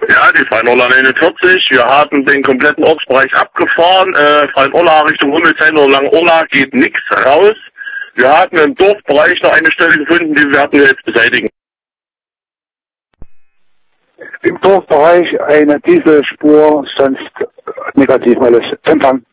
Ja, die Freien-Orla 49. Wir haben den kompletten Ortsbereich abgefahren. Freien-Orla Richtung Hummelsheim oder Lange-Orla geht nichts raus. Wir hatten im Dorfbereich noch eine Stelle gefunden, die werden wir jetzt beseitigen. Im Dorfbereich eine Dieselspur, sonst negativ alles. Empfang.